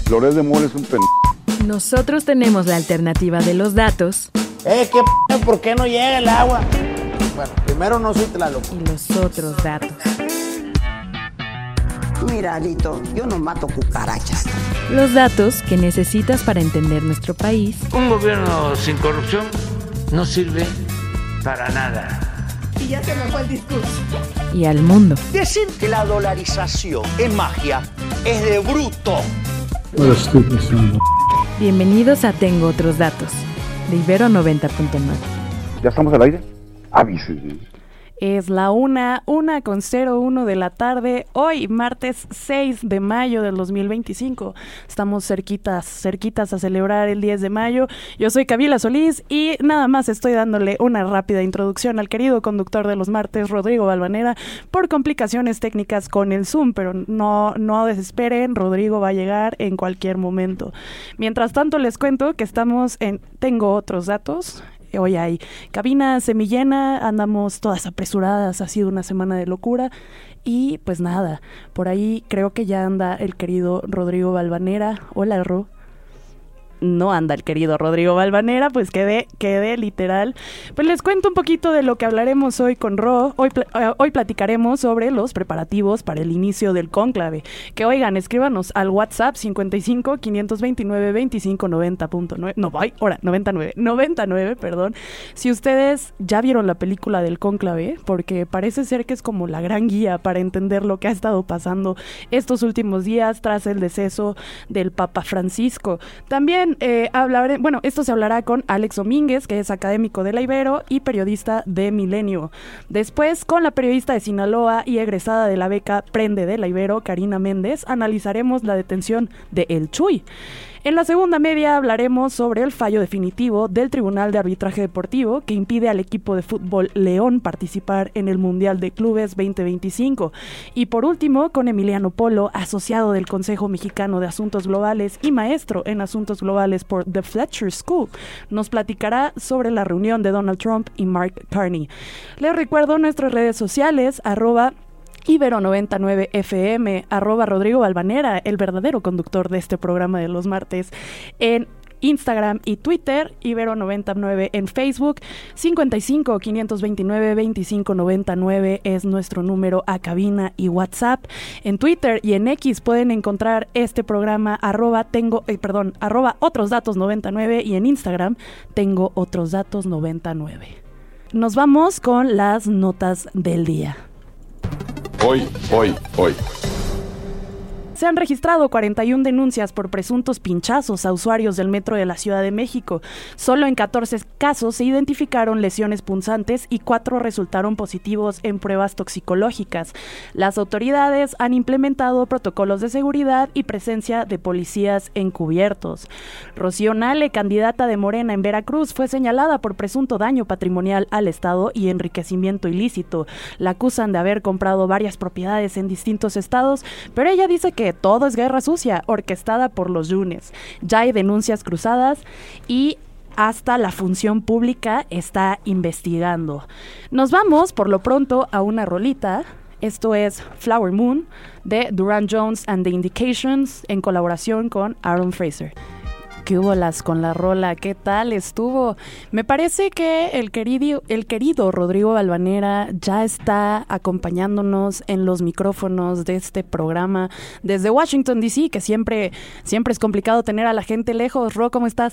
Loret de Mola es un Nosotros tenemos la alternativa de los datos. ¿Por qué no llega el agua? Bueno, primero no soy Tlaloc. Y los otros datos. Mira, Lito, yo no mato cucarachas. Los datos que necesitas para entender nuestro país. Un gobierno sin corrupción no sirve para nada. Y ya se me fue el discurso. Y al mundo. Decir que la dolarización es magia es de bruto. Bienvenidos a Tengo Otros Datos, de Ibero 90.9. ¿Ya estamos al aire? Avise. Es la 1:01 de la tarde, hoy martes 6 de mayo del 2025. Estamos cerquitas a celebrar el 10 de mayo. Yo soy Kabila Solís y nada más estoy dándole una rápida introducción al querido conductor de los martes, Rodrigo Balvanera, por complicaciones técnicas con el Zoom, pero no desesperen, Rodrigo va a llegar en cualquier momento. Mientras tanto les cuento que estamos en Tengo Otros Datos. Hoy hay cabina semillena, andamos todas apresuradas, ha sido una semana de locura y pues nada, por ahí creo que ya anda el querido Rodrigo Balvanera. Hola, Ro. No anda el querido Rodrigo Balvanera, pues quedé literal. Pues les cuento un poquito de lo que hablaremos hoy con Ro. Hoy platicaremos sobre los preparativos para el inicio del cónclave. Que oigan, escríbanos al WhatsApp 55 529 25 90.9. No, voy, ahora, 99, perdón. Si ustedes ya vieron la película del cónclave, porque parece ser que es como la gran guía para entender lo que ha estado pasando estos últimos días tras el deceso del Papa Francisco. También esto se hablará con Alex Domínguez, que es académico de la Ibero y periodista de Milenio. Después, con la periodista de Sinaloa y egresada de la beca Prende de la Ibero, Karina Méndez, analizaremos la detención de El Chuy. En la segunda media hablaremos sobre el fallo definitivo del Tribunal de Arbitraje Deportivo que impide al equipo de fútbol León participar en el Mundial de Clubes 2025. Y por último, con Emiliano Polo, asociado del Consejo Mexicano de Asuntos Globales y maestro en Asuntos Globales por The Fletcher School, nos platicará sobre la reunión de Donald Trump y Mark Carney. Les recuerdo nuestras redes sociales, Ibero 99 FM, @Rodrigo Balvanera, el verdadero conductor de este programa de los martes, en Instagram y Twitter, Ibero 99 en Facebook, 55 529 25 99 es nuestro número a cabina y WhatsApp. En Twitter y en X pueden encontrar este programa Otros Datos 99 y en Instagram Tengo Otros Datos 99. Nos vamos con las notas del día. Hoy. Se han registrado 41 denuncias por presuntos pinchazos a usuarios del metro de la Ciudad de México. Solo en 14 casos se identificaron lesiones punzantes y 4 resultaron positivos en pruebas toxicológicas. Las autoridades han implementado protocolos de seguridad y presencia de policías encubiertos. Rocío Nale, candidata de Morena en Veracruz, fue señalada por presunto daño patrimonial al Estado y enriquecimiento ilícito. La acusan de haber comprado varias propiedades en distintos estados, pero ella dice que todo es guerra sucia, orquestada por los Yunes. Ya hay denuncias cruzadas y hasta la función pública está investigando. Nos vamos, por lo pronto, a una rolita. Esto es Flower Moon, de Duran Jones and the Indications, en colaboración con Aaron Fraser. ¿Qué hubo con la rola? ¿Qué tal estuvo? Me parece que el querido Rodrigo Balvanera ya está acompañándonos en los micrófonos de este programa desde Washington, D.C., que siempre es complicado tener a la gente lejos. Ro, ¿cómo estás?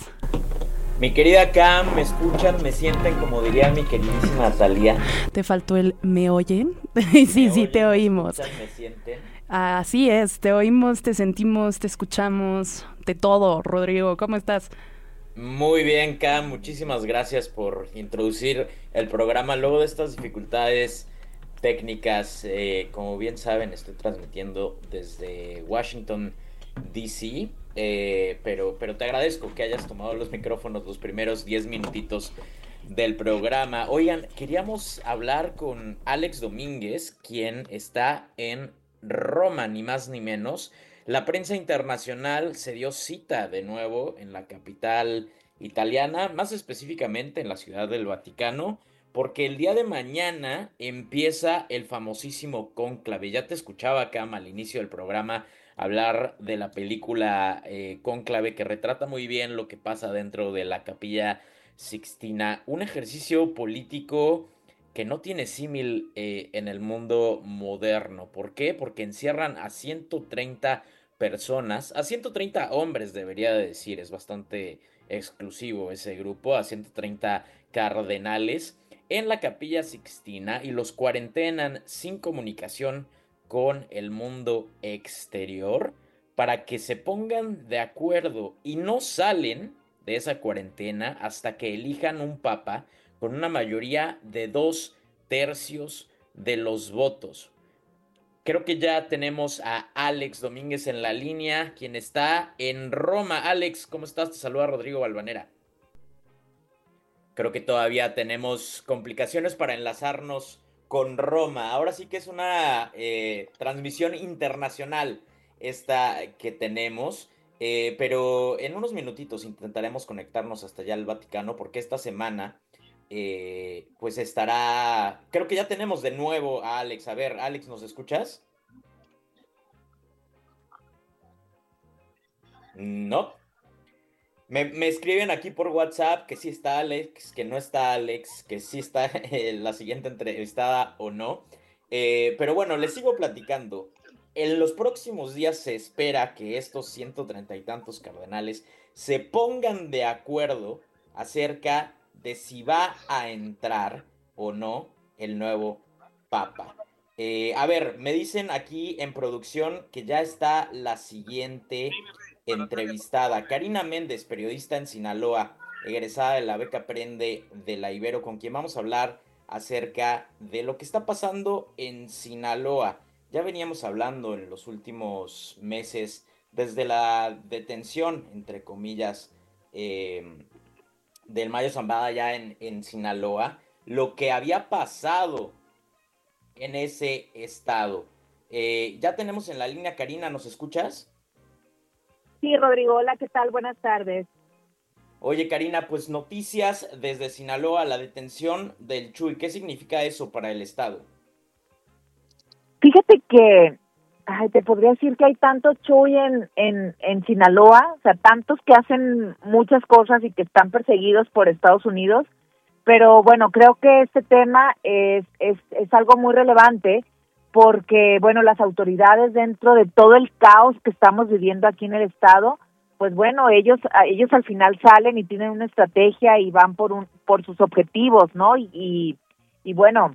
Mi querida Cam, ¿me escuchan? ¿Me sienten? Como diría mi queridísima Thalía. ¿Te faltó el ¿me oyen? Sí, te oímos. ¿Me sienten? Así es, te oímos, te sentimos, te escuchamos, de todo. Rodrigo, ¿cómo estás? Muy bien, Cam, muchísimas gracias por introducir el programa. Luego de estas dificultades técnicas, como bien saben, estoy transmitiendo desde Washington, D.C., pero te agradezco que hayas tomado los micrófonos los primeros 10 minutitos del programa. Oigan, queríamos hablar con Alex Domínguez, quien está en Roma, ni más ni menos. La prensa internacional se dio cita de nuevo en la capital italiana, más específicamente en la Ciudad del Vaticano, porque el día de mañana empieza el famosísimo cónclave. Ya te escuchaba, Cam, al inicio del programa hablar de la película Cónclave, que retrata muy bien lo que pasa dentro de la Capilla Sixtina, un ejercicio político que no tiene símil en el mundo moderno. ¿Por qué? Porque encierran a 130 personas, a 130 hombres debería de decir, es bastante exclusivo ese grupo, a 130 cardenales en la Capilla Sixtina y los cuarentenan sin comunicación con el mundo exterior para que se pongan de acuerdo y no salen de esa cuarentena hasta que elijan un papa con una mayoría de 2/3 de los votos. Creo que ya tenemos a Alex Domínguez en la línea, quien está en Roma. Alex, ¿cómo estás? Te saluda Rodrigo Balvanera. Creo que todavía tenemos complicaciones para enlazarnos con Roma. Ahora sí que es una transmisión internacional esta que tenemos. Pero en unos minutitos intentaremos conectarnos hasta allá al Vaticano porque esta semana pues estará... Creo que ya tenemos de nuevo a Alex. A ver, Alex, ¿nos escuchas? No. Me escriben aquí por WhatsApp que sí está Alex, que no está Alex, que sí está la siguiente entrevistada o no. Pero bueno, les sigo platicando. En los próximos días se espera que estos 130 y tantos cardenales se pongan de acuerdo acerca de si va a entrar o no el nuevo papa. A ver, me dicen aquí en producción que ya está la siguiente entrevistada. Karina Méndez, periodista en Sinaloa, egresada de la beca Aprende de la Ibero, con quien vamos a hablar acerca de lo que está pasando en Sinaloa. Ya veníamos hablando en los últimos meses desde la detención, entre comillas, del Mayo Zambada ya en Sinaloa, lo que había pasado en ese estado. Ya tenemos en la línea, Karina, ¿nos escuchas? Sí, Rodrigo, hola, ¿qué tal? Buenas tardes. Oye, Karina, pues noticias desde Sinaloa, la detención del Chuy. ¿Qué significa eso para el estado? Fíjate que te podría decir que hay tanto Chuy en Sinaloa, o sea, tantos que hacen muchas cosas y que están perseguidos por Estados Unidos, pero bueno, creo que este tema es algo muy relevante porque, bueno, las autoridades dentro de todo el caos que estamos viviendo aquí en el estado, pues bueno, ellos al final salen y tienen una estrategia y van por sus objetivos, ¿no? Y bueno,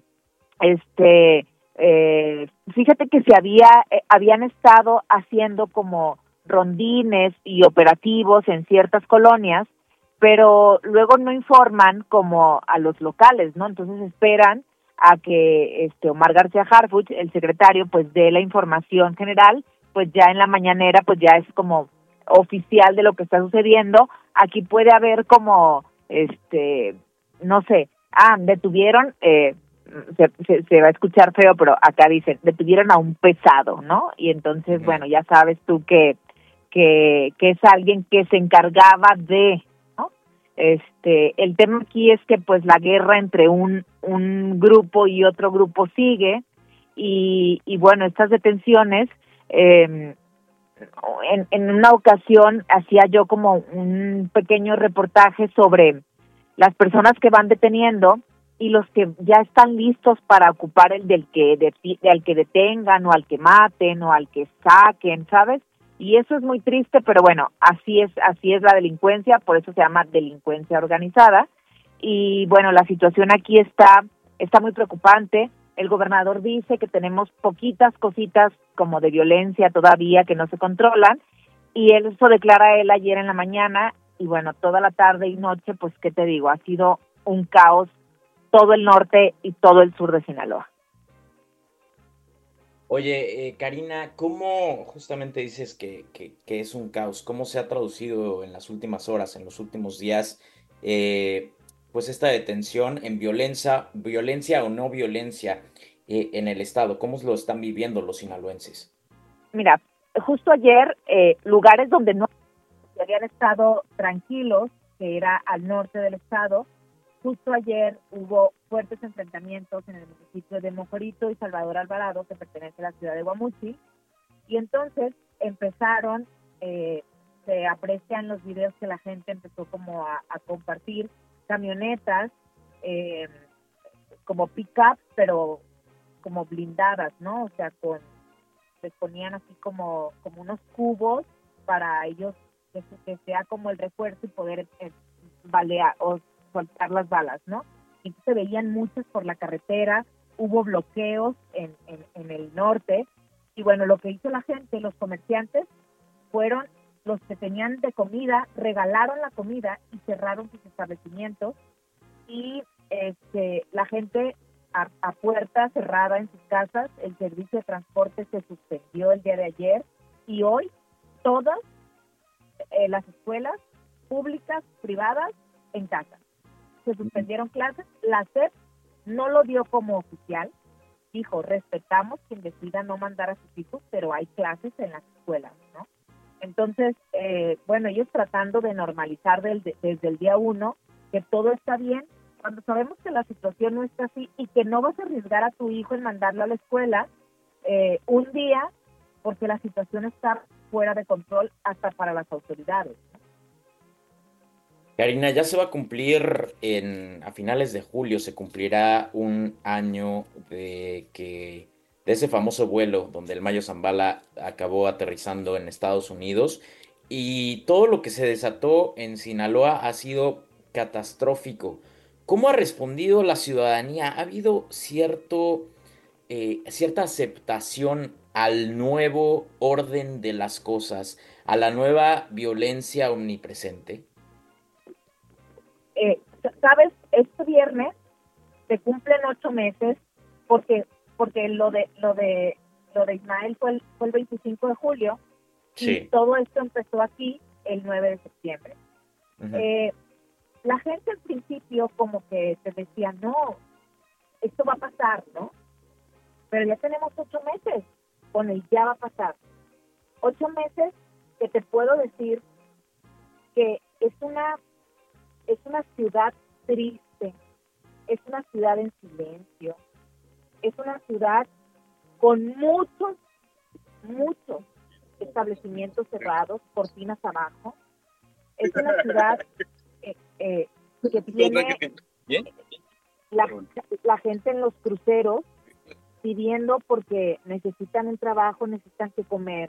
fíjate que habían estado haciendo como rondines y operativos en ciertas colonias, pero luego no informan como a los locales, ¿no? Entonces esperan a que Omar García Harfuch, el secretario, pues dé la información general, pues ya en la mañanera pues ya es como oficial de lo que está sucediendo. Aquí puede haber como no sé, detuvieron, se va a escuchar feo, pero acá dicen, detuvieron a un pesado, ¿no? Y entonces, bueno, ya sabes tú que es alguien que se encargaba de, ¿no? El tema aquí es que pues la guerra entre un grupo y otro grupo sigue y bueno, estas detenciones, en una ocasión hacía yo como un pequeño reportaje sobre las personas que van deteniendo y los que ya están listos para ocupar al que detengan o al que maten o al que saquen, ¿sabes? Y eso es muy triste, pero bueno, así es la delincuencia, por eso se llama delincuencia organizada. Y bueno, la situación aquí está muy preocupante. El gobernador dice que tenemos poquitas cositas como de violencia todavía que no se controlan, y eso declara él ayer en la mañana, y bueno, toda la tarde y noche, pues, ¿qué te digo? Ha sido un caos todo el norte y todo el sur de Sinaloa. Oye, Karina, ¿cómo justamente dices que es un caos? ¿Cómo se ha traducido en las últimas horas, en los últimos días, pues esta detención en violencia o no violencia en el estado? ¿Cómo lo están viviendo los sinaloenses? Mira, justo ayer, lugares donde no habían estado tranquilos, que era al norte del estado, justo ayer hubo fuertes enfrentamientos en el municipio de Mojorito y Salvador Alvarado, que pertenece a la ciudad de Guamuchi, y entonces empezaron, se aprecian los videos que la gente empezó como a compartir, camionetas como pick-up, pero como blindadas, ¿no? O sea, les ponían así como unos cubos para ellos que sea como el refuerzo y poder balear o soltar las balas, ¿no? Entonces se veían muchas por la carretera, hubo bloqueos en el norte, y bueno, lo que hizo la gente, los comerciantes, fueron los que tenían de comida, regalaron la comida y cerraron sus establecimientos, y la gente a puerta cerrada en sus casas. El servicio de transporte se suspendió el día de ayer, y hoy todas las escuelas públicas, privadas, en casa. Se suspendieron clases. La SEP no lo dio como oficial, dijo, respetamos quien decida no mandar a sus hijos, pero hay clases en las escuelas, ¿no? Entonces, bueno, ellos tratando de normalizar desde el día 1 que todo está bien, cuando sabemos que la situación no está así y que no vas a arriesgar a tu hijo en mandarlo a la escuela un día porque la situación está fuera de control hasta para las autoridades, ¿no? Karina, ya se va a cumplir a finales de julio, se cumplirá un año de ese famoso vuelo donde el Mayo Zambala acabó aterrizando en Estados Unidos, y todo lo que se desató en Sinaloa ha sido catastrófico. ¿Cómo ha respondido la ciudadanía? ¿Ha habido cierta aceptación al nuevo orden de las cosas, a la nueva violencia omnipresente? Sabes, este viernes se cumplen 8 meses porque lo de Ismael fue el 25 de julio, sí, y todo esto empezó aquí el 9 de septiembre. Uh-huh. La gente al principio como que te decía, no, esto va a pasar, ¿no? Pero ya tenemos 8 meses con el ya va a pasar. 8 meses que te puedo decir que es una ciudad triste, es una ciudad en silencio, es una ciudad con muchos establecimientos cerrados, cortinas abajo. Es una ciudad que tiene la gente en los cruceros pidiendo porque necesitan un trabajo, necesitan que comer,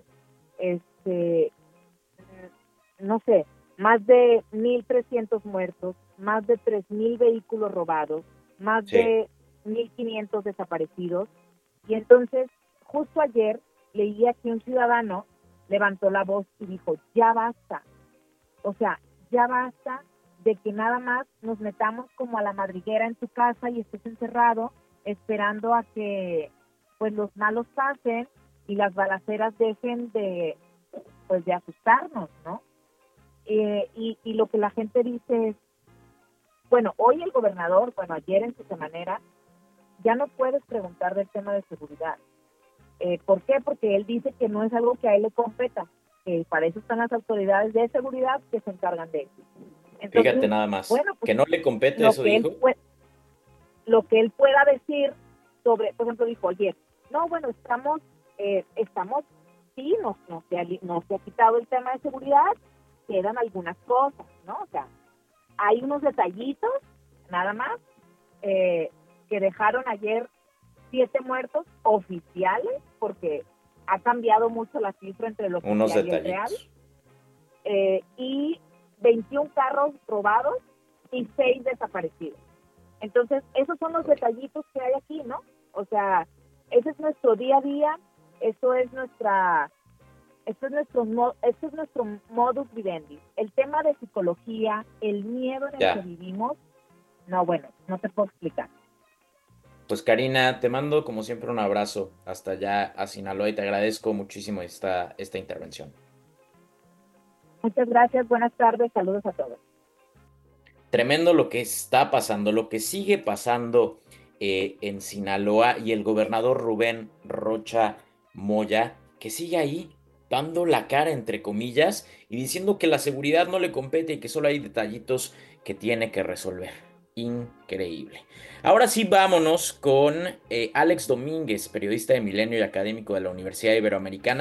no sé, más de 1,300 muertos, más de 3,000 vehículos robados, más de 1,500 desaparecidos. Y entonces, justo ayer leía que un ciudadano levantó la voz y dijo, ya basta. O sea, ya basta de que nada más nos metamos como a la madriguera en tu casa y estés encerrado esperando a que pues los malos pasen y las balaceras dejen de asustarnos, ¿no? Y lo que la gente dice es, bueno, hoy el gobernador, ayer en su semanera, ya no puedes preguntar del tema de seguridad. ¿Por qué? Porque él dice que no es algo que a él le competa, que para eso están las autoridades de seguridad que se encargan de eso. Entonces, fíjate nada más, bueno, pues, que no le compete eso, dijo. Lo que él pueda decir sobre, por ejemplo, dijo ayer, no, bueno, estamos, sí, no se ha quitado el tema de seguridad, quedan algunas cosas, ¿no? O sea, hay unos detallitos, nada más, que dejaron ayer 7 muertos oficiales, porque ha cambiado mucho la cifra entre los oficial y el real, y 21 carros robados y 6 desaparecidos. Entonces, esos son los detallitos que hay aquí, ¿no? O sea, ese es nuestro día a día, eso es nuestro modus vivendi. El tema de psicología, el miedo en el que vivimos, no te puedo explicar. Pues Karina, te mando como siempre un abrazo hasta allá a Sinaloa y te agradezco muchísimo esta intervención. Muchas gracias, buenas tardes, saludos a todos. Tremendo lo que está pasando, lo que sigue pasando en Sinaloa, y el gobernador Rubén Rocha Moya, que sigue ahí dando la cara, entre comillas, y diciendo que la seguridad no le compete y que solo hay detallitos que tiene que resolver. Increíble. Ahora sí, vámonos con Alex Domínguez, periodista de Milenio y académico de la Universidad Iberoamericana,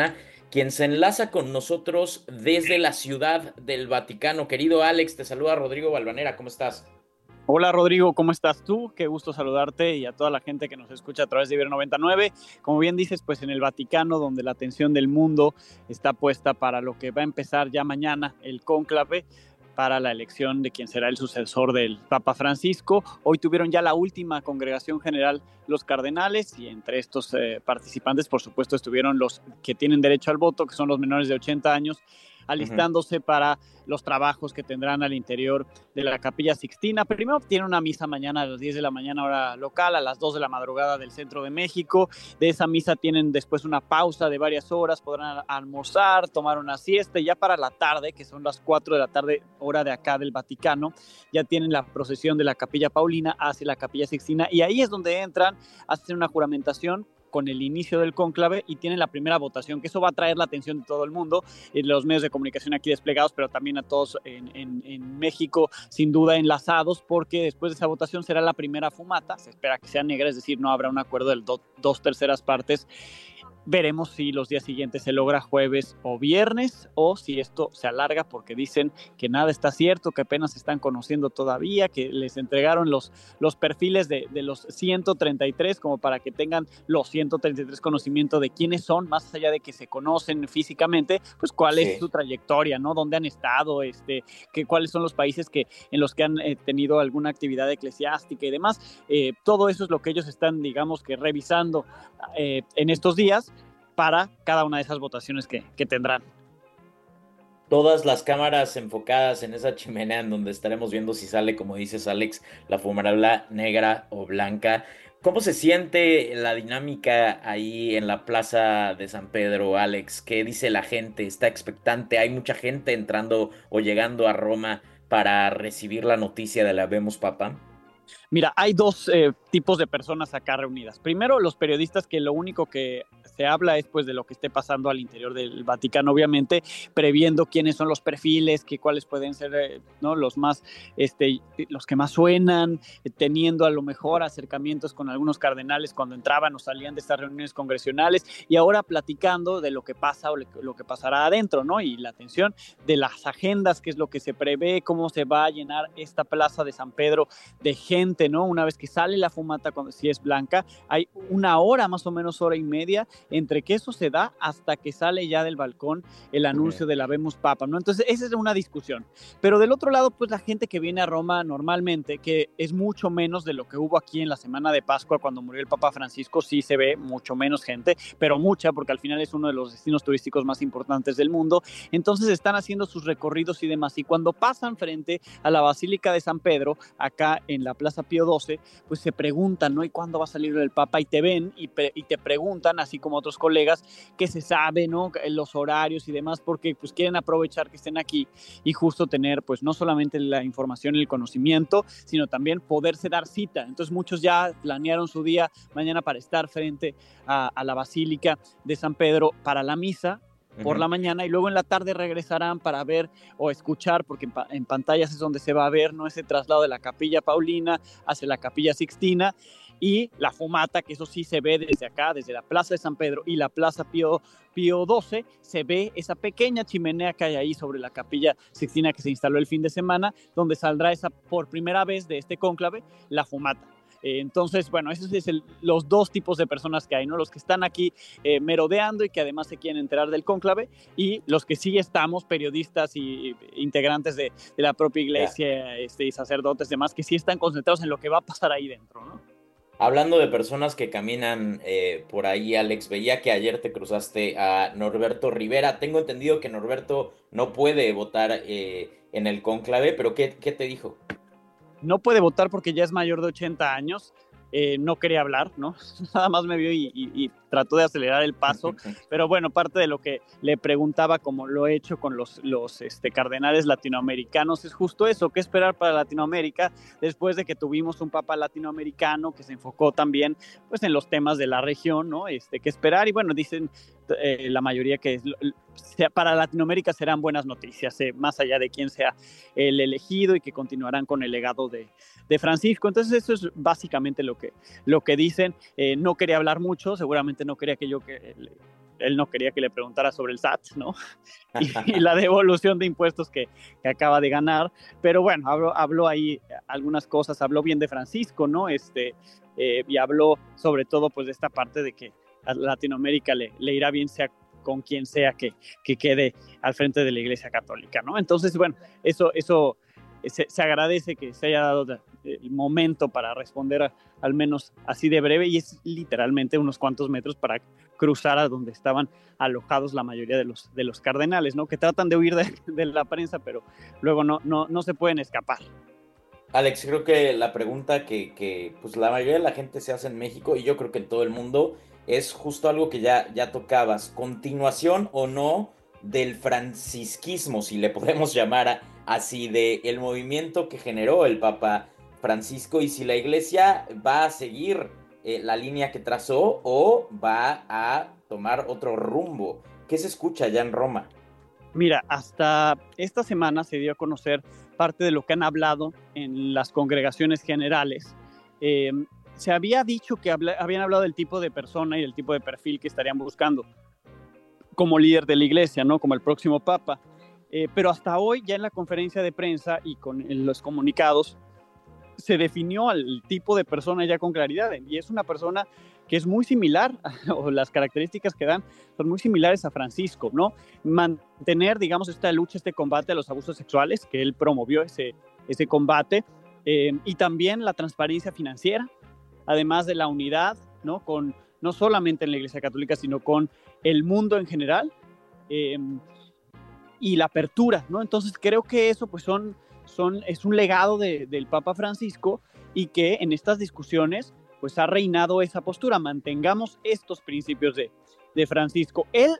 quien se enlaza con nosotros desde la Ciudad del Vaticano. Querido Alex, te saluda Rodrigo Valvanera, ¿cómo estás? Hola Rodrigo, ¿cómo estás tú? Qué gusto saludarte y a toda la gente que nos escucha a través de Ibero99. Como bien dices, pues en el Vaticano, donde la atención del mundo está puesta para lo que va a empezar ya mañana, el cónclave, para la elección de quien será el sucesor del Papa Francisco. Hoy tuvieron ya la última congregación general los cardenales y entre estos participantes, por supuesto, estuvieron los que tienen derecho al voto, que son los menores de 80 años, alistándose para los trabajos que tendrán al interior de la Capilla Sixtina. Primero tiene una misa mañana a las 10 de la mañana hora local, a las 2 de la madrugada del centro de México. De esa misa tienen después una pausa de varias horas, podrán almorzar, tomar una siesta y ya para la tarde, que son las 4 de la tarde hora de acá del Vaticano, ya tienen la procesión de la Capilla Paulina hacia la Capilla Sixtina y ahí es donde entran, hacen una juramentación con el inicio del cónclave y tienen la primera votación, que eso va a atraer la atención de todo el mundo, los medios de comunicación aquí desplegados, pero también a todos en México, sin duda enlazados, porque después de esa votación será la primera fumata, se espera que sea negra, es decir, no habrá un acuerdo de dos terceras partes. Veremos si los días siguientes se logra jueves o viernes o si esto se alarga porque dicen que nada está cierto, que apenas se están conociendo todavía, que les entregaron los perfiles de los 133 como para que tengan los 133 conocimiento de quiénes son, más allá de que se conocen físicamente, pues cuál es su trayectoria, ¿no? ¿Dónde han estado? Cuáles son los países en los que han tenido alguna actividad eclesiástica y demás. Todo eso es lo que ellos están, digamos, que revisando en estos días para cada una de esas votaciones que tendrán. Todas las cámaras enfocadas en esa chimenea en donde estaremos viendo si sale, como dices Alex, la fumarola negra o blanca. ¿Cómo se siente la dinámica ahí en la Plaza de San Pedro, Alex? ¿Qué dice la gente? ¿Está expectante? ¿Hay mucha gente entrando o llegando a Roma para recibir la noticia de la Habemus Papam? Mira, hay dos tipos de personas acá reunidas. Primero, los periodistas, que lo único que se habla es pues de lo que esté pasando al interior del Vaticano, obviamente previendo quiénes son los perfiles, cuáles pueden ser ¿no? los que más suenan, teniendo a lo mejor acercamientos con algunos cardenales cuando entraban o salían de estas reuniones congresionales y ahora platicando de lo que pasa o lo que pasará adentro, ¿no? Y la atención de las agendas, qué es lo que se prevé, cómo se va a llenar esta Plaza de San Pedro de gente, ¿no? Una vez que sale la fumata, si es blanca, hay una hora, más o menos hora y media, entre que eso se da hasta que sale ya del balcón el anuncio de la Habemus Papam, ¿no? Entonces, esa es una discusión. Pero del otro lado, pues la gente que viene a Roma normalmente, que es mucho menos de lo que hubo aquí en la semana de Pascua cuando murió el Papa Francisco, sí se ve mucho menos gente, pero mucha, porque al final es uno de los destinos turísticos más importantes del mundo. Entonces, están haciendo sus recorridos y demás. Y cuando pasan frente a la Basílica de San Pedro, acá en la Plaza Pío XII, pues se preguntan, ¿no? ¿Y cuándo va a salir el Papa? Y te ven y te preguntan, así como otros colegas, qué se sabe, ¿no? Los horarios y demás, porque pues quieren aprovechar que estén aquí y justo tener, pues no solamente la información y el conocimiento, sino también poderse dar cita. Entonces muchos ya planearon su día mañana para estar frente a la Basílica de San Pedro para la misa por la mañana y luego en la tarde regresarán para ver o escuchar, porque en pantallas es donde se va a ver, ¿no? Ese traslado de la Capilla Paulina hacia la Capilla Sixtina y la fumata, que eso sí se ve desde acá, desde la Plaza de San Pedro y la Plaza Pío XII, se ve esa pequeña chimenea que hay ahí sobre la Capilla Sixtina que se instaló el fin de semana, donde saldrá esa por primera vez de este cónclave, la fumata. Entonces, bueno, esos son los dos tipos de personas que hay, ¿no? Los que están aquí merodeando y que además se quieren enterar del cónclave y los que sí estamos, periodistas y integrantes de la propia iglesia y sacerdotes y demás, que sí están concentrados en lo que va a pasar ahí dentro, ¿no? Hablando de personas que caminan por ahí, Alex, veía que ayer te cruzaste a Norberto Rivera. Tengo entendido que Norberto no puede votar en el cónclave, pero ¿qué te dijo? No puede votar porque ya es mayor de 80 años, no quería hablar, ¿no? Nada más me vio y trató de acelerar el paso, pero bueno, parte de lo que le preguntaba, como lo he hecho con los cardenales latinoamericanos, es justo eso, ¿qué esperar para Latinoamérica después de que tuvimos un papa latinoamericano que se enfocó también pues en los temas de la región, ¿no? ¿Qué esperar? Y bueno, dicen la mayoría que para Latinoamérica serán buenas noticias, más allá de quién sea el elegido y que continuarán con el legado de Francisco. Entonces eso es básicamente lo que dicen. No quería hablar mucho, seguramente no quería que yo él no quería que le preguntara sobre el SAT, ¿no? y la devolución de impuestos que acaba de ganar, pero bueno, habló ahí algunas cosas, habló bien de Francisco, ¿no? Y habló sobre todo pues de esta parte de que a Latinoamérica le irá bien sea con quien sea que quede al frente de la Iglesia Católica, ¿no? Entonces, bueno, eso se agradece que se haya dado el momento para responder al menos así de breve, y es literalmente unos cuantos metros para cruzar a donde estaban alojados la mayoría de los cardenales, ¿no? Que tratan de huir de la prensa, pero luego no se pueden escapar. Alex, creo que la pregunta que pues la mayoría de la gente se hace en México, y yo creo que en todo el mundo, es justo algo que ya tocabas. ¿Continuación o no del francisquismo, si le podemos llamar así, de el movimiento que generó el Papa Francisco, y si la Iglesia va a seguir la línea que trazó o va a tomar otro rumbo? ¿Qué se escucha allá en Roma? Mira, hasta esta semana se dio a conocer parte de lo que han hablado en las congregaciones generales. Se había dicho que habían hablado del tipo de persona y del tipo de perfil que estarían buscando como líder de la Iglesia, ¿no? Como el próximo Papa. Pero hasta hoy, ya en la conferencia de prensa y en los comunicados, se definió al tipo de persona ya con claridad, y es una persona que es muy similar, o las características que dan son muy similares a Francisco, ¿no? Mantener, digamos, esta lucha, este combate a los abusos sexuales, que él promovió ese combate, y también la transparencia financiera, además de la unidad, ¿no? No solamente en la Iglesia Católica, sino con el mundo en general, y la apertura, ¿no? Entonces creo que eso pues es un legado del Papa Francisco, y que en estas discusiones pues ha reinado esa postura. Mantengamos estos principios de Francisco. Él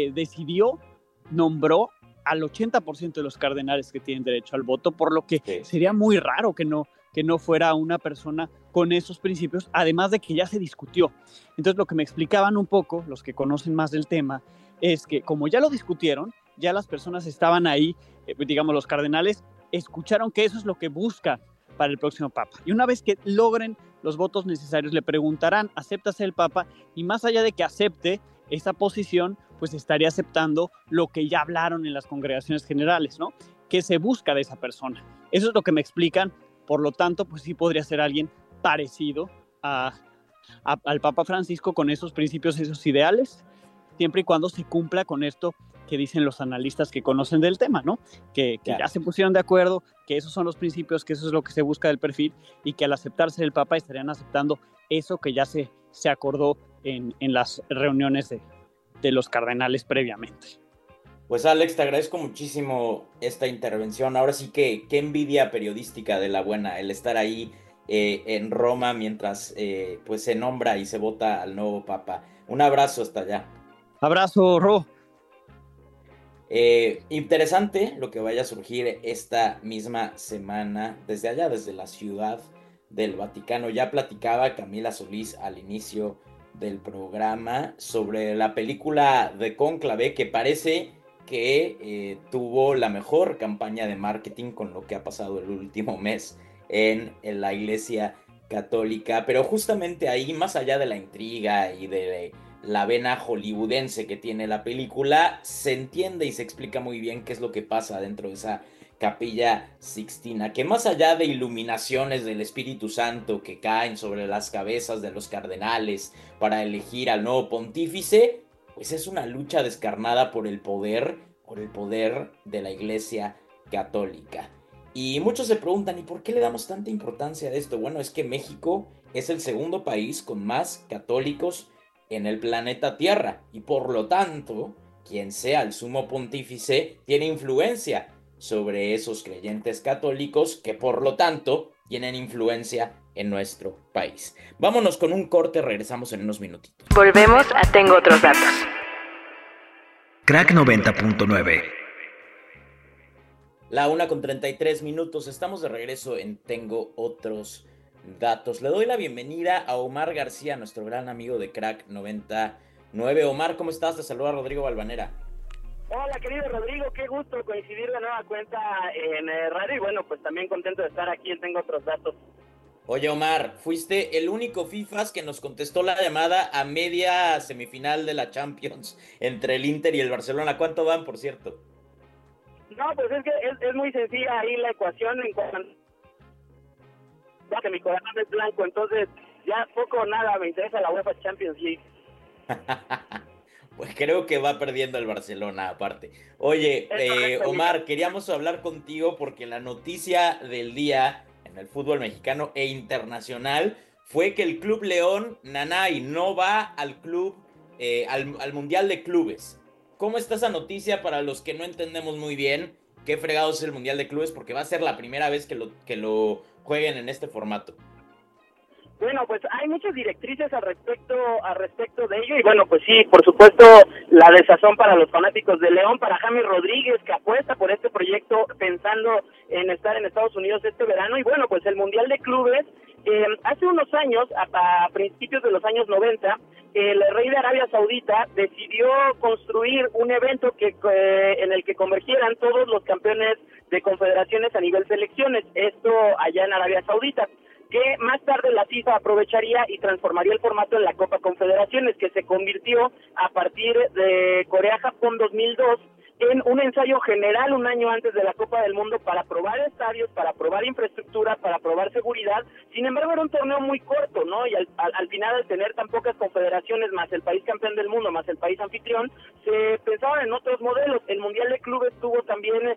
nombró al 80% de los cardenales que tienen derecho al voto, por lo que sería muy raro que no fuera una persona con esos principios, además de que ya se discutió. Entonces lo que me explicaban un poco los que conocen más del tema es que como ya lo discutieron, ya las personas estaban ahí, digamos los cardenales escucharon que eso es lo que buscan para el próximo Papa, y una vez que logren los votos necesarios le preguntarán, ¿acepta ser el Papa? Y más allá de que acepte esa posición, pues estaría aceptando lo que ya hablaron en las congregaciones generales, ¿no? ¿Qué se busca de esa persona? Eso es lo que me explican. Por lo tanto, pues sí podría ser alguien parecido al Papa Francisco, con esos principios, esos ideales, siempre y cuando se cumpla con esto que dicen los analistas que conocen del tema, ¿no? Que ya se pusieron de acuerdo, que esos son los principios, que eso es lo que se busca del perfil, y que al aceptarse el Papa estarían aceptando eso que ya se acordó en las reuniones de los cardenales previamente. Pues Alex, te agradezco muchísimo esta intervención. Ahora sí que qué envidia periodística de la buena, el estar ahí en Roma mientras pues se nombra y se vota al nuevo Papa. Un abrazo hasta allá. Abrazo, Ro. Interesante lo que vaya a surgir esta misma semana desde allá, desde la ciudad del Vaticano. Ya platicaba Camila Solís al inicio del programa sobre la película de Cónclave, que parece que tuvo la mejor campaña de marketing con lo que ha pasado el último mes en la Iglesia Católica, pero justamente ahí, más allá de la intriga y de la vena hollywoodense que tiene la película, se entiende y se explica muy bien qué es lo que pasa dentro de esa Capilla Sixtina, que más allá de iluminaciones del Espíritu Santo que caen sobre las cabezas de los cardenales para elegir al nuevo pontífice, pues es una lucha descarnada por el poder de la Iglesia Católica. Y muchos se preguntan, ¿y por qué le damos tanta importancia a esto? Bueno, es que México es el segundo país con más católicos en el planeta Tierra, y por lo tanto, quien sea el sumo pontífice tiene influencia sobre esos creyentes católicos, que por lo tanto tienen influencia en nuestro país. Vámonos con un corte, regresamos en unos minutitos. Volvemos a Tengo Otros Datos. Crack 90.9. La 1:33, estamos de regreso en Tengo Otros Datos. Le doy la bienvenida a Omar García, nuestro gran amigo de Crack 99. Omar, ¿cómo estás? Te saluda Rodrigo Balvanera. Hola, querido Rodrigo, qué gusto coincidir de nueva cuenta en radio, y bueno, pues también contento de estar aquí en Tengo Otros Datos. Oye, Omar, fuiste el único FIFAs que nos contestó la llamada a media semifinal de la Champions entre el Inter y el Barcelona. ¿Cuánto van, por cierto? No, pues es que es muy sencilla ahí la ecuación en cuanto a que mi corazón es blanco, entonces ya poco o nada me interesa la UEFA Champions League. Pues creo que va perdiendo el Barcelona aparte. Oye, Omar, queríamos hablar contigo porque la noticia del día en el fútbol mexicano e internacional fue que el Club León, Nanay, no va al club, al Mundial de Clubes. ¿Cómo está esa noticia para los que no entendemos muy bien qué fregados es el Mundial de Clubes? Porque va a ser la primera vez que lo jueguen en este formato. Bueno, pues hay muchas directrices al respecto de ello y bueno, pues sí, por supuesto, la desazón para los fanáticos de León, para James Rodríguez, que apuesta por este proyecto pensando en estar en Estados Unidos este verano y bueno, pues el Mundial de Clubes, hace unos años, a principios de los años 90, el rey de Arabia Saudita decidió construir un evento en el que convergieran todos los campeones de confederaciones a nivel selecciones, esto allá en Arabia Saudita, que más tarde la FIFA aprovecharía y transformaría el formato en la Copa Confederaciones, que se convirtió a partir de Corea-Japón 2002 en un ensayo general un año antes de la Copa del Mundo para probar estadios, para probar infraestructura, para probar seguridad. Sin embargo, era un torneo muy corto, ¿no? Y al final, al tener tan pocas confederaciones, más el país campeón del mundo, más el país anfitrión, se pensaban en otros modelos. El Mundial de Clubes tuvo también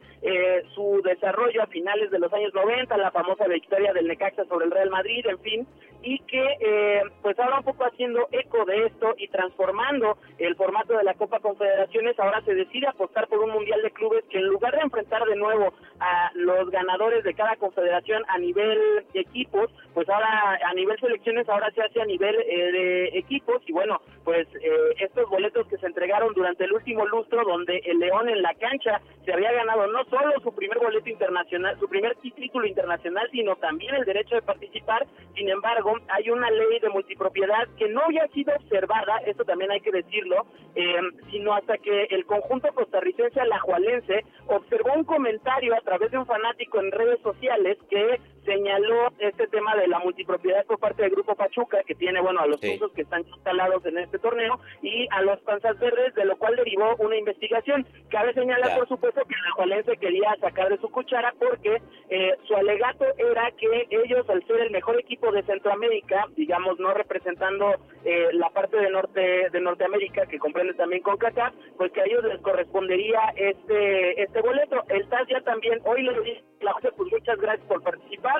su desarrollo a finales de los años 90, la famosa victoria del Necaxa sobre el Real Madrid, en fin, y que pues ahora un poco haciendo eco de esto y transformando el formato de la Copa Confederaciones, ahora se decide apostar por un Mundial de Clubes que en lugar de enfrentar de nuevo a los ganadores de cada confederación a nivel equipos, pues ahora a nivel selecciones ahora se hace a nivel de equipos y bueno, pues estos boletos que se entregaron durante el último lustro donde el León en la cancha se había ganado no solo su primer boleto internacional, su primer título internacional, sino también el derecho de participar. Sin embargo, hay una ley de multipropiedad que no había sido observada, esto también hay que decirlo, sino hasta que el conjunto costarricense alajuelense observó un comentario a través de un fanático en redes sociales que señaló este tema de la multipropiedad por parte del Grupo Pachuca, que tiene, bueno, a los usos que están instalados en este torneo y a los panzas verdes, de lo cual derivó una investigación. Cabe señalar, por supuesto, que el alajuelense quería sacar de su cuchara porque su alegato era que ellos, al ser el mejor equipo de Centroamérica, digamos, no representando la parte de Norteamérica, que comprende también CONCACAF, pues que a ellos les correspondería este boleto. El TAS ya también, hoy le dice, pues muchas gracias por participar.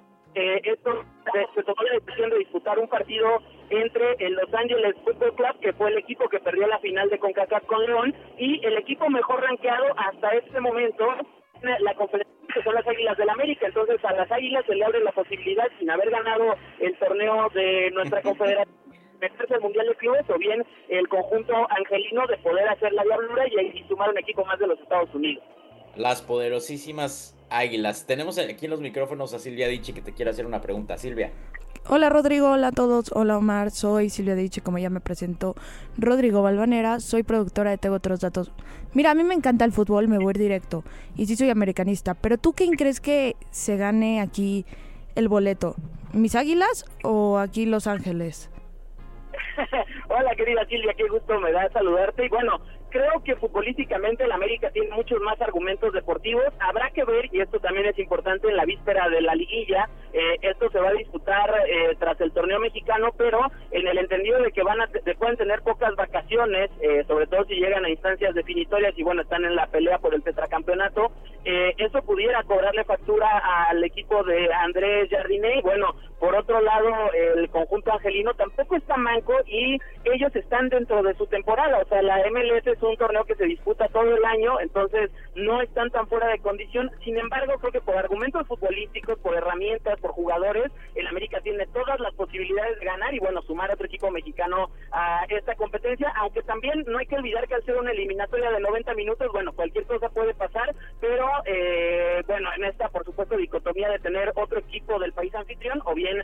Esto se tomó la decisión de disputar un partido entre el Los Ángeles Football Club, que fue el equipo que perdió la final de CONCACAF con León, y el equipo mejor rankeado hasta este momento, la conferencia, que son las Águilas del América. Entonces a las Águilas se le abre la posibilidad, sin haber ganado el torneo de nuestra confederación, meterse al Mundial de Clubes, o bien el conjunto angelino de poder hacer la diablura y sumar un equipo más de los Estados Unidos. Las poderosísimas Águilas. Tenemos aquí en los micrófonos a Silvia Dichi, que te quiere hacer una pregunta. Silvia. Hola Rodrigo, hola a todos, hola Omar, soy Silvia Dichi, como ya me presentó Rodrigo Balvanera, soy productora de Tengo Otros Datos. Mira, a mí me encanta el fútbol, me voy a ir directo, y sí soy americanista, pero ¿tú quién crees que se gane aquí el boleto? ¿Mis Águilas o aquí Los Ángeles? Hola querida Silvia, qué gusto me da saludarte. Y bueno, creo que futbolísticamente el América tiene muchos más argumentos deportivos. Habrá que ver, y esto también es importante, en la víspera de la liguilla, esto se va a disputar tras el torneo mexicano, pero en el entendido de que pueden tener pocas vacaciones, sobre todo si llegan a instancias definitorias y bueno, están en la pelea por el tetracampeonato, eso pudiera cobrarle factura al equipo de Andrés Jardiné. Y bueno, por otro lado, el conjunto angelino tampoco está manco y ellos están dentro de su temporada, o sea, la MLS es un torneo que se disputa todo el año, entonces no están tan fuera de condición. Sin embargo, creo que por argumentos futbolísticos, por herramientas, por jugadores, el América tiene todas las posibilidades de ganar y bueno, sumar a otro equipo mexicano a esta competencia, aunque también no hay que olvidar que al ser una eliminatoria de 90 minutos, bueno, cualquier cosa puede pasar, pero bueno, en esta, por supuesto, dicotomía de tener otro equipo del país anfitrión o bien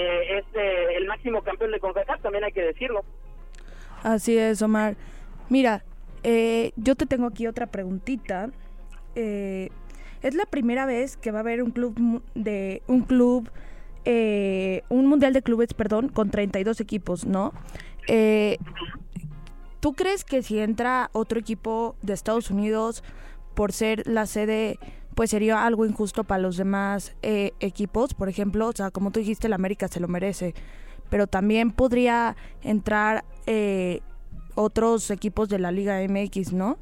el máximo campeón de CONCACAF, también hay que decirlo. Así es, Omar. Mira, yo te tengo aquí otra preguntita. Es la primera vez que va a haber un club un mundial de clubes, perdón, con 32 equipos, ¿no? ¿Tú crees que si entra otro equipo de Estados Unidos por ser la sede, pues sería algo injusto para los demás equipos? Por ejemplo, o sea, como tú dijiste, el América se lo merece, pero también podría entrar otros equipos de la Liga MX, ¿no?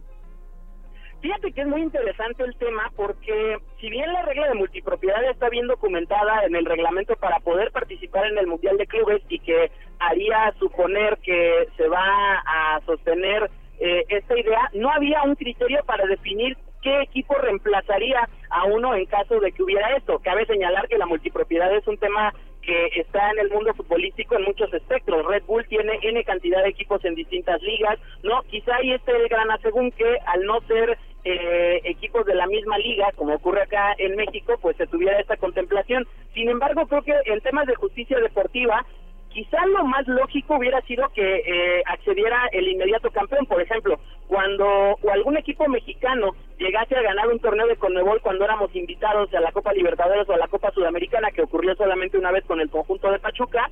Fíjate que es muy interesante el tema porque si bien la regla de multipropiedad está bien documentada en el reglamento para poder participar en el Mundial de Clubes y que haría suponer que se va a sostener esta idea, no había un criterio para definir qué equipo reemplazaría a uno en caso de que hubiera esto. Cabe señalar que la multipropiedad es un tema que está en el mundo futbolístico en muchos espectros. Red Bull tiene N cantidad de equipos en distintas ligas, ¿no? Quizá ahí esté el gran asegún que al no ser equipos de la misma liga, como ocurre acá en México, pues se tuviera esta contemplación. Sin embargo, creo que en temas de justicia deportiva, quizá lo más lógico hubiera sido que accediera el inmediato campeón. Por ejemplo, cuando algún equipo mexicano llegase a ganar un torneo de Conmebol cuando éramos invitados a la Copa Libertadores o a la Copa Sudamericana, que ocurrió solamente una vez con el conjunto de Pachuca,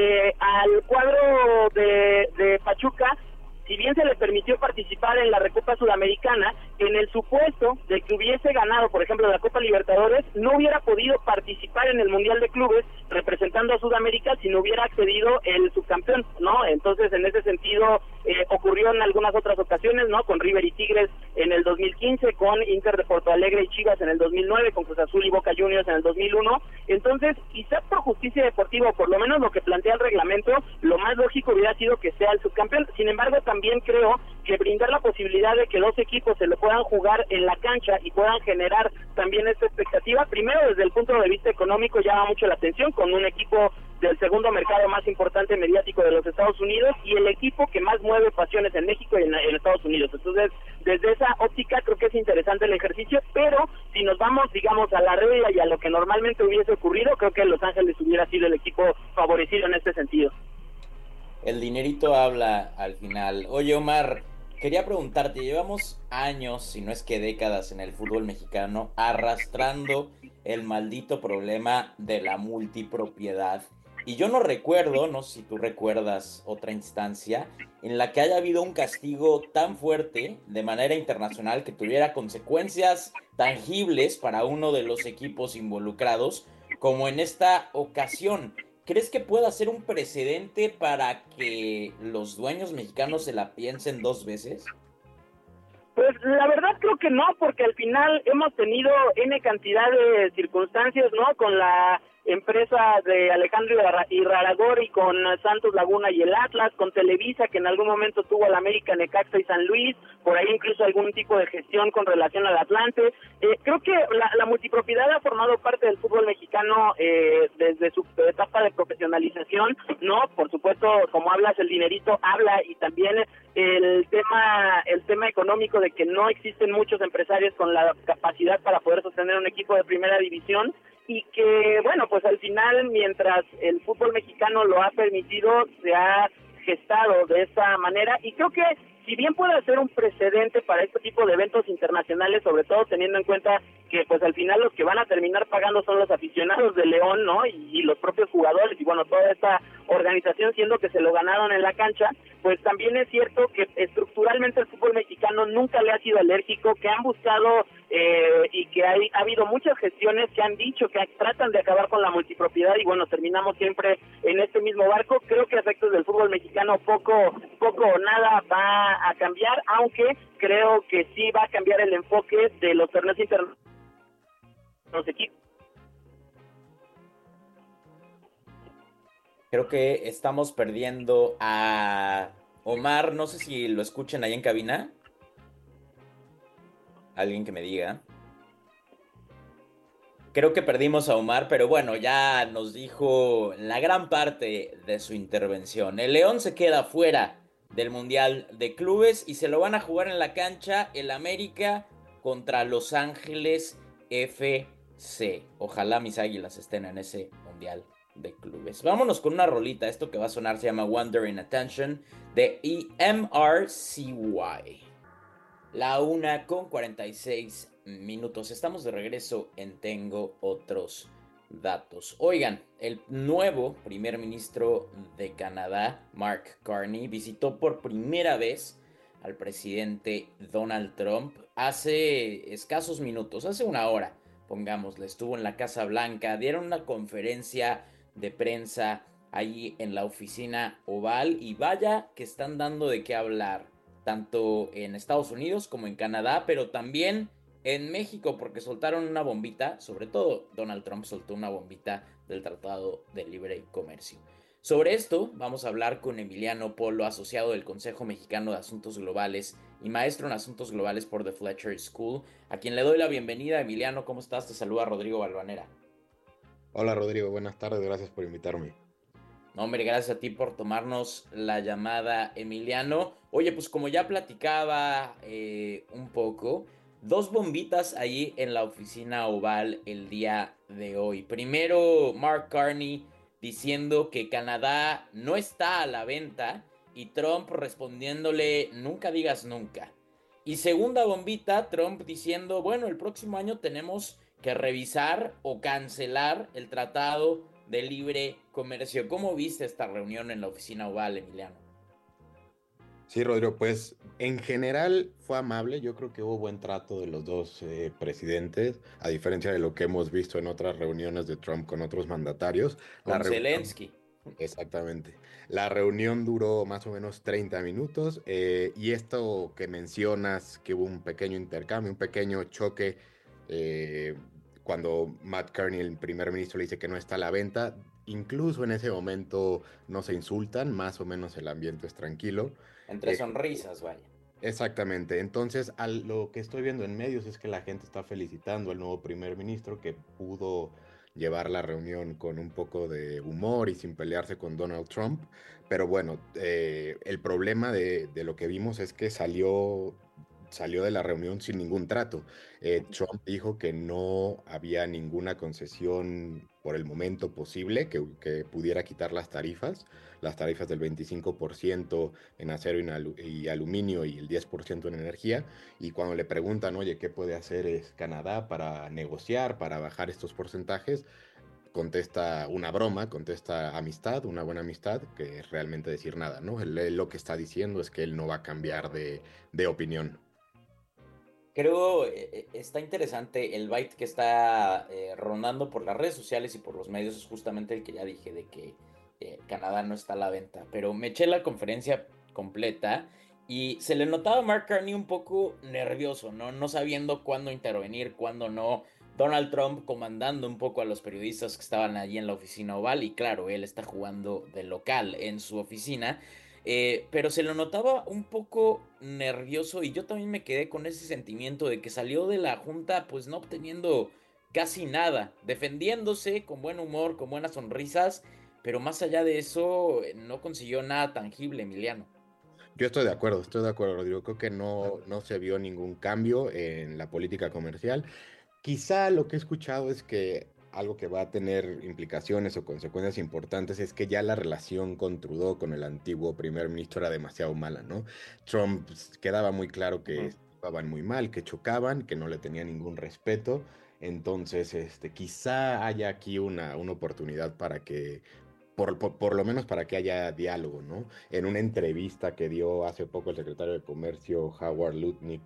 al cuadro de Pachuca, si bien se le permitió participar en la Recopa Sudamericana, en el supuesto de que hubiese ganado, por ejemplo, la Copa Libertadores, no hubiera podido participar en el Mundial de Clubes representando a Sudamérica si no hubiera accedido el subcampeón, ¿no? Entonces, en ese sentido, ocurrió en algunas otras ocasiones, ¿no? Con River y Tigres en el 2015, con Inter de Porto Alegre y Chivas en el 2009, con Cruz Azul y Boca Juniors en el 2001. Entonces, quizás por justicia deportiva, o por lo menos lo que plantea el reglamento, lo más lógico hubiera sido que sea el subcampeón. Sin embargo, también creo que brindar la posibilidad de que dos equipos se lo puedan jugar en la cancha y puedan generar también esta expectativa, primero desde el punto de vista económico llama mucho la atención, con un equipo del segundo mercado más importante mediático de los Estados Unidos y el equipo que más mueve pasiones en México y en Estados Unidos. Entonces, desde esa óptica creo que es interesante el ejercicio, pero si nos vamos, digamos, a la regla y a lo que normalmente hubiese ocurrido, creo que Los Ángeles hubiera sido el equipo favorecido en este sentido. El dinerito habla al final. Oye, Omar, quería preguntarte, llevamos años, si no es que décadas, en el fútbol mexicano arrastrando el maldito problema de la multipropiedad. Y yo no recuerdo, no sé si tú recuerdas otra instancia en la que haya habido un castigo tan fuerte de manera internacional que tuviera consecuencias tangibles para uno de los equipos involucrados, como en esta ocasión. ¿Crees que pueda ser un precedente para que los dueños mexicanos se la piensen dos veces? Pues la verdad creo que no, porque al final hemos tenido N cantidad de circunstancias, ¿no? Con la empresa de Alejandro Irarrágorri, con Santos Laguna y el Atlas, con Televisa, que en algún momento tuvo al América, Necaxa y San Luis, por ahí incluso algún tipo de gestión con relación al Atlante. Creo que la multipropiedad ha formado parte del fútbol mexicano desde su etapa de profesionalización, ¿no? Por supuesto, como hablas, el dinerito habla, y también el tema económico de que no existen muchos empresarios con la capacidad para poder sostener un equipo de primera división, y que, bueno, pues al final, mientras el fútbol mexicano lo ha permitido, se ha gestado de esta manera, y creo que si bien puede ser un precedente para este tipo de eventos internacionales, sobre todo teniendo en cuenta que pues al final los que van a terminar pagando son los aficionados de León, ¿no? Y los propios jugadores, y bueno, toda esta organización, siendo que se lo ganaron en la cancha, pues también es cierto que estructuralmente el fútbol mexicano nunca le ha sido alérgico, que han buscado y que ha habido muchas gestiones que han dicho que tratan de acabar con la multipropiedad, y bueno, terminamos siempre en este mismo barco. Creo que a efectos del fútbol mexicano poco o nada va a cambiar, aunque creo que sí va a cambiar el enfoque de los torneos internacionales. Los equipos. Creo que estamos perdiendo a Omar, no sé si lo escuchen ahí en cabina. Alguien que me diga. Creo que perdimos a Omar, pero bueno, ya nos dijo la gran parte de su intervención. El León se queda fuera del Mundial de Clubes y se lo van a jugar en la cancha el América contra Los Ángeles FC. Ojalá mis Águilas estén en ese Mundial de Clubes. Vámonos con una rolita. Esto que va a sonar se llama Wondering Attention de EMRCY. La 1:46 minutos. Estamos de regreso en Tengo Otros datos. Oigan, el nuevo primer ministro de Canadá, Mark Carney, visitó por primera vez al presidente Donald Trump hace escasos minutos, hace una hora, pongámosle, estuvo en la Casa Blanca, dieron una conferencia de prensa ahí en la oficina Oval y vaya que están dando de qué hablar, tanto en Estados Unidos como en Canadá, pero también en México, porque soltaron una bombita, sobre todo Donald Trump soltó una bombita del Tratado de Libre Comercio. Sobre esto vamos a hablar con Emiliano Polo, asociado del Consejo Mexicano de Asuntos Globales y maestro en Asuntos Globales por The Fletcher School, a quien le doy la bienvenida. Emiliano, ¿cómo estás? Te saluda Rodrigo Balvanera. Hola Rodrigo, buenas tardes, gracias por invitarme. No, hombre, gracias a ti por tomarnos la llamada, Emiliano. Oye, pues como ya platicaba un poco, dos bombitas ahí en la oficina Oval el día de hoy. Primero, Mark Carney diciendo que Canadá no está a la venta y Trump respondiéndole nunca digas nunca. Y segunda bombita, Trump diciendo, bueno, el próximo año tenemos que revisar o cancelar el Tratado de Libre Comercio. ¿Cómo viste esta reunión en la oficina Oval, Emiliano? Sí, Rodrigo, pues en general fue amable. Yo creo que hubo buen trato de los dos presidentes, a diferencia de lo que hemos visto en otras reuniones de Trump con otros mandatarios. Con Zelensky. Exactamente. La reunión duró más o menos 30 minutos y esto que mencionas, que hubo un pequeño intercambio, un pequeño choque cuando Matt Carney, el primer ministro, le dice que no está a la venta. Incluso en ese momento no se insultan, más o menos el ambiente es tranquilo. Entre sonrisas, vaya. Exactamente. Entonces, lo que estoy viendo en medios es que la gente está felicitando al nuevo primer ministro que pudo llevar la reunión con un poco de humor y sin pelearse con Donald Trump. Pero bueno, el problema de lo que vimos es que salió de la reunión sin ningún trato. Trump dijo que no había ninguna concesión por el momento posible, que pudiera quitar las tarifas del 25% en acero y aluminio y el 10% en energía. Y cuando le preguntan, oye, ¿qué puede hacer Canadá para negociar, para bajar estos porcentajes? Contesta una broma, contesta amistad, una buena amistad, que es realmente decir nada, ¿no? Él lo que está diciendo es que él no va a cambiar de opinión. Creo está interesante el byte que está rondando por las redes sociales y por los medios, es justamente el que ya dije de que Canadá no está a la venta, pero me eché la conferencia completa y se le notaba a Mark Carney un poco nervioso, ¿no? No sabiendo cuándo intervenir, cuándo no. Donald Trump comandando un poco a los periodistas que estaban allí en la oficina Oval y claro, él está jugando de local en su oficina. Pero se lo notaba un poco nervioso y yo también me quedé con ese sentimiento de que salió de la junta pues no obteniendo casi nada, defendiéndose con buen humor, con buenas sonrisas, pero más allá de eso no consiguió nada tangible, Emiliano. Yo estoy de acuerdo, Rodrigo. Creo que no se vio ningún cambio en la política comercial. Quizá lo que he escuchado es que algo que va a tener implicaciones o consecuencias importantes es que ya la relación con Trudeau, con el antiguo primer ministro, era demasiado mala, ¿no? Trump quedaba muy claro que estaban muy mal, que chocaban, que no le tenía ningún respeto. Entonces, quizá haya aquí una oportunidad para que por lo menos para que haya diálogo, ¿no? En una entrevista que dio hace poco el secretario de Comercio, Howard Lutnick,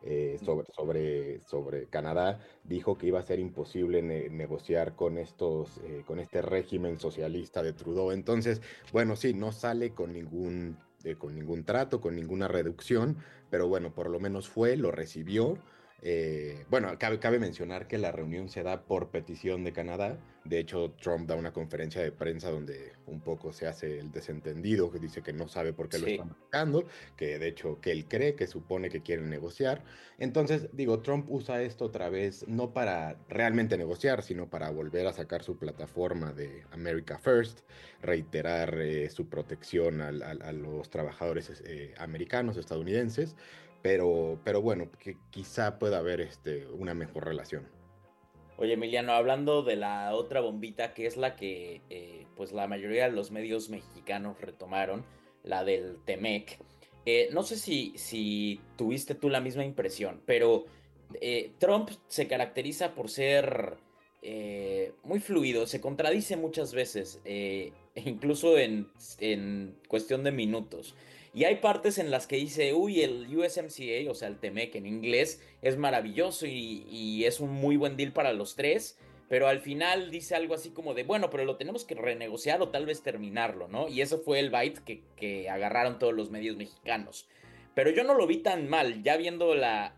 sobre Canadá, dijo que iba a ser imposible negociar con con este régimen socialista de Trudeau. Entonces, bueno, sí, no sale con ningún trato, con ninguna reducción, pero bueno, por lo menos lo recibió. Bueno, cabe mencionar que la reunión se da por petición de Canadá. De hecho, Trump da una conferencia de prensa donde un poco se hace el desentendido, que dice que no sabe por qué lo están buscando, que de hecho que él cree, que supone que quieren negociar. Entonces, digo, Trump usa esto otra vez no para realmente negociar, sino para volver a sacar su plataforma de America First, reiterar su protección a los trabajadores americanos, estadounidenses. Pero bueno, que quizá pueda haber una mejor relación. Oye, Emiliano, hablando de la otra bombita, que es la que pues la mayoría de los medios mexicanos retomaron, la del Temec. No sé si tuviste tú la misma impresión, pero Trump se caracteriza por ser muy fluido, se contradice muchas veces, incluso en cuestión de minutos. Y hay partes en las que dice, uy, el USMCA, o sea, el TEMEC en inglés, es maravilloso y es un muy buen deal para los tres, pero al final dice algo así como de, bueno, pero lo tenemos que renegociar o tal vez terminarlo, ¿no? Y eso fue el bite que agarraron todos los medios mexicanos. Pero yo no lo vi tan mal, ya viendo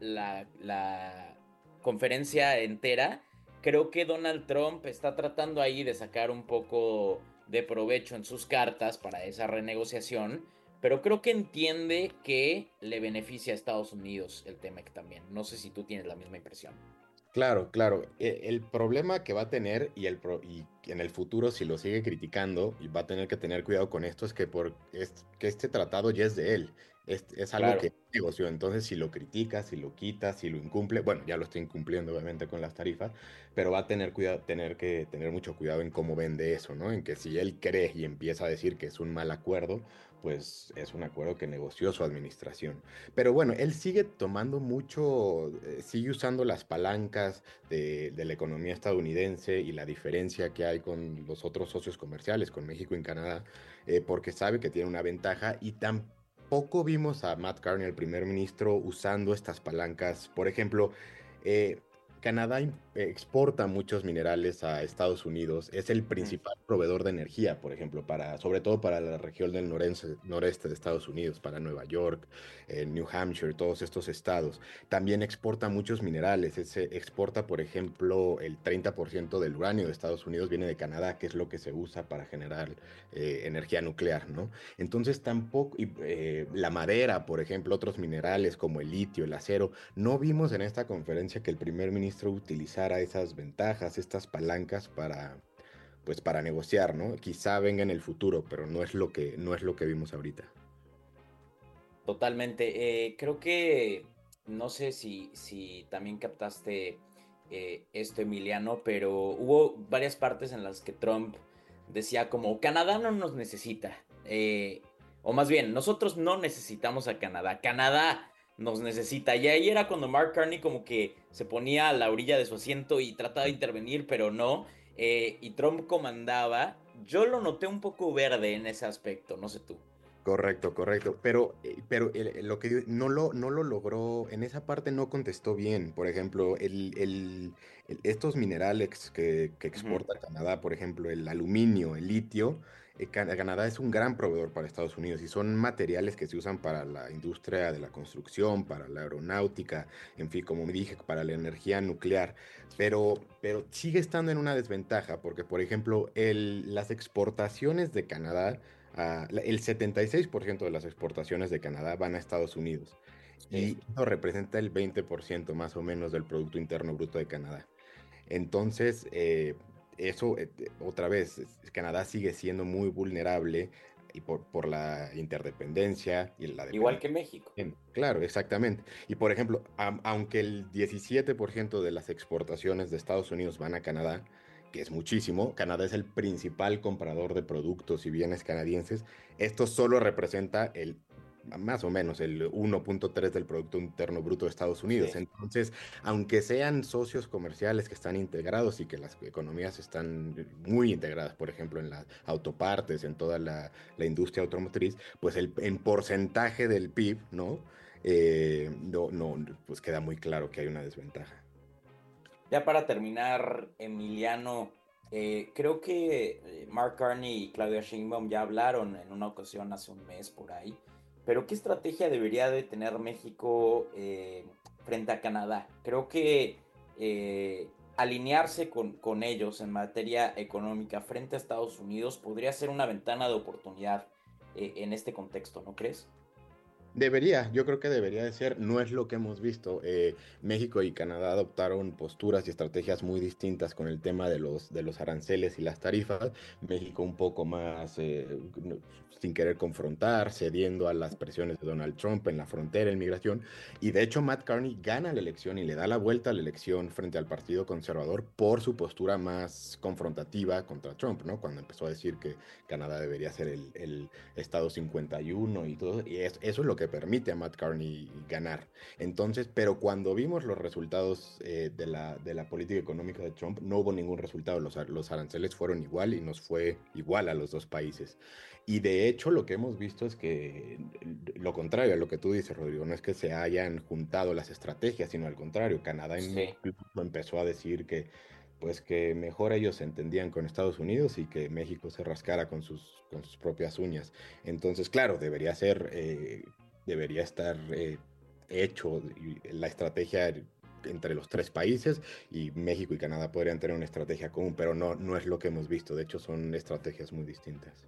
la conferencia entera, creo que Donald Trump está tratando ahí de sacar un poco de provecho en sus cartas para esa renegociación, pero creo que entiende que le beneficia a Estados Unidos el TEMEC también. No sé si tú tienes la misma impresión. Claro, claro. El problema que va a tener y en el futuro, si lo sigue criticando, y va a tener que tener cuidado con esto, es que este tratado ya es de él. Es algo Claro. que negoció. Entonces, si lo critica, si lo quita, si lo incumple, bueno, ya lo está incumpliendo obviamente con las tarifas, pero va a tener tener que tener mucho cuidado en cómo vende eso, ¿no? En que si él cree y empieza a decir que es un mal acuerdo, pues es un acuerdo que negoció su administración. Pero bueno, él sigue tomando mucho, sigue usando las palancas de la economía estadounidense y la diferencia que hay con los otros socios comerciales, con México y Canadá, porque sabe que tiene una ventaja y tampoco vimos a Matt Carney, el primer ministro, usando estas palancas. Por ejemplo, eh, Canadá exporta muchos minerales a Estados Unidos, es el principal proveedor de energía, por ejemplo, sobre todo para la región del noreste de Estados Unidos, para Nueva York, New Hampshire, todos estos estados. También exporta muchos minerales, exporta, por ejemplo, el 30% del uranio de Estados Unidos viene de Canadá, que es lo que se usa para generar energía nuclear, ¿no? Entonces tampoco, la madera, por ejemplo, otros minerales como el litio, el acero, no vimos en esta conferencia que el primer ministro utilizara esas ventajas, estas palancas pues para negociar, ¿no? Quizá venga en el futuro, pero no es lo que vimos ahorita. Totalmente. Creo que, no sé si también captaste esto, Emiliano, pero hubo varias partes en las que Trump decía como, Canadá no nos necesita. O más bien, nosotros no necesitamos a Canadá. Canadá nos necesita. Y ahí era cuando Mark Carney como que se ponía a la orilla de su asiento y trataba de intervenir, pero no. Y Trump comandaba. Yo lo noté un poco verde en ese aspecto, no sé tú. Correcto, correcto. Pero lo que no lo logró, en esa parte no contestó bien. Por ejemplo, estos minerales que Ujú. exporta Canadá, por ejemplo, el aluminio, el litio, Canadá es un gran proveedor para Estados Unidos y son materiales que se usan para la industria de la construcción, para la aeronáutica, en fin, como me dije, para la energía nuclear. Pero sigue estando en una desventaja porque, por ejemplo, las exportaciones de Canadá, el 76% de las exportaciones de Canadá van a Estados Unidos Sí. y eso representa el 20% más o menos del Producto Interno Bruto de Canadá. Entonces, eso, otra vez, Canadá sigue siendo muy vulnerable y por la interdependencia y la Igual dependencia. que México. Claro, exactamente. Y por ejemplo, aunque el 17% de las exportaciones de Estados Unidos van a Canadá, que es muchísimo, Canadá es el principal comprador de productos y bienes canadienses, esto solo representa más o menos el 1.3 del Producto Interno Bruto de Estados Unidos. Sí. Entonces, aunque sean socios comerciales que están integrados y que las economías están muy integradas, por ejemplo, en las autopartes, en toda la industria automotriz, pues en porcentaje del PIB, ¿no? No, pues queda muy claro que hay una desventaja. Ya para terminar, Emiliano, creo que Mark Carney y Claudia Sheinbaum ya hablaron en una ocasión hace un mes por ahí, pero ¿qué estrategia debería de tener México frente a Canadá? Creo que alinearse con ellos en materia económica frente a Estados Unidos podría ser una ventana de oportunidad en este contexto, ¿no crees? Yo creo que debería de ser, no es lo que hemos visto. México y Canadá adoptaron posturas y estrategias muy distintas con el tema de los aranceles y las tarifas. México un poco más sin querer confrontar, cediendo a las presiones de Donald Trump en la frontera, en migración. Y de hecho, Matt Carney gana la elección y le da la vuelta a la elección frente al Partido Conservador por su postura más confrontativa contra Trump, ¿no? Cuando empezó a decir que Canadá debería ser el Estado 51 y todo. Y eso es lo que que permite a Matt Carney ganar. Entonces, pero cuando vimos los resultados de la política económica de Trump, no hubo ningún resultado. Los aranceles fueron igual y nos fue igual a los dos países. Y de hecho lo que hemos visto es que lo contrario a lo que tú dices, Rodrigo, no es que se hayan juntado las estrategias, sino al contrario. Canadá incluso empezó a decir que mejor ellos se entendían con Estados Unidos y que México se rascara con sus propias uñas. Entonces, claro, debería estar hecho la estrategia entre los tres países, y México y Canadá podrían tener una estrategia común, pero no es lo que hemos visto. De hecho, son estrategias muy distintas.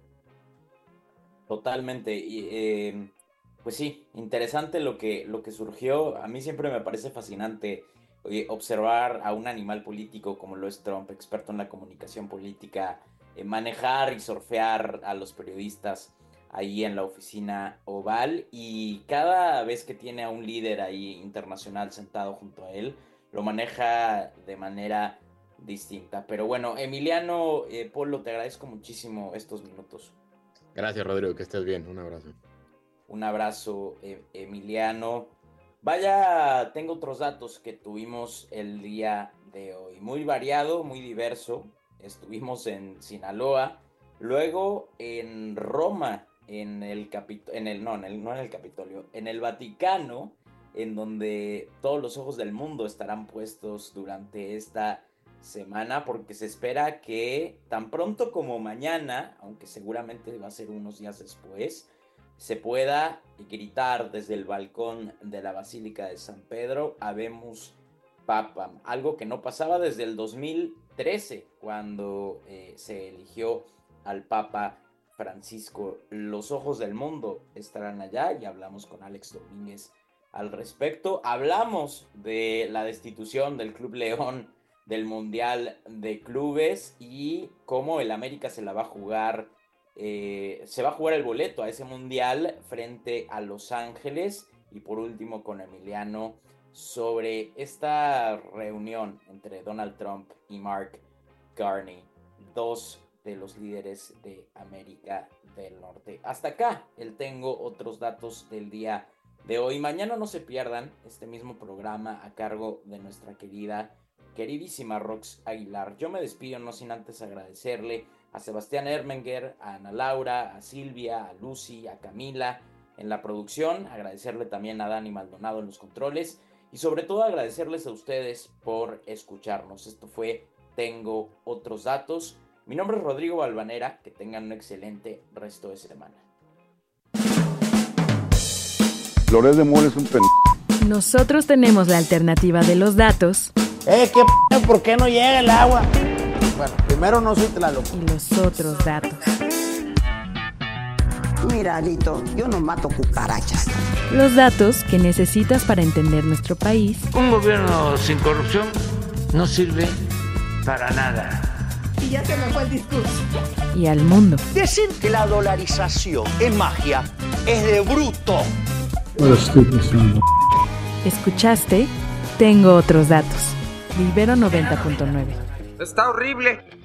Totalmente. Y pues sí, interesante lo que surgió. A mí siempre me parece fascinante observar a un animal político como lo es Trump, experto en la comunicación política, manejar y surfear a los periodistas ahí en la oficina oval, y cada vez que tiene a un líder ahí internacional sentado junto a él, lo maneja de manera distinta. Pero bueno, Emiliano, Polo, te agradezco muchísimo estos minutos. Gracias, Rodrigo, que estés bien. Un abrazo. Un abrazo, Emiliano. Vaya, tengo otros datos que tuvimos el día de hoy. Muy variado, muy diverso. Estuvimos en Sinaloa, luego en Roma, en el Capitolio, en el Vaticano, en donde todos los ojos del mundo estarán puestos durante esta semana, porque se espera que tan pronto como mañana, aunque seguramente va a ser unos días después, se pueda gritar desde el balcón de la Basílica de San Pedro: Habemus Papam, algo que no pasaba desde el 2013, cuando se eligió al Papa Francisco. Los ojos del mundo estarán allá, y hablamos con Alex Domínguez al respecto. Hablamos de la destitución del Club León del Mundial de Clubes y cómo el América se va a jugar el boleto a ese Mundial frente a Los Ángeles. Y por último, con Emiliano, sobre esta reunión entre Donald Trump y Mark Carney, dos de los líderes de América del Norte. Hasta acá tengo otros datos del día de hoy. Mañana no se pierdan este mismo programa a cargo de nuestra queridísima Rox Aguilar. Yo me despido no sin antes agradecerle a Sebastián Ermenger, a Ana Laura, a Silvia, a Lucy, a Camila en la producción, agradecerle también a Dani Maldonado en los controles, y sobre todo agradecerles a ustedes por escucharnos. Esto fue Tengo Otros Datos. Mi nombre es Rodrigo Balvanera. Que tengan un excelente resto de semana. Loret de Mola es un Nosotros tenemos la alternativa de los datos. ¿Por qué no llega el agua? Bueno, primero no soy Tlaloc. Y los otros datos. Mira, Lito, yo no mato cucarachas. Los datos que necesitas para entender nuestro país. Un gobierno sin corrupción no sirve para nada. Y ya se me fue el discurso. Y al mundo. Decir que la dolarización es magia es de bruto. ¿Escuchaste? Tengo Otros Datos. Ibero 90.9. Está horrible.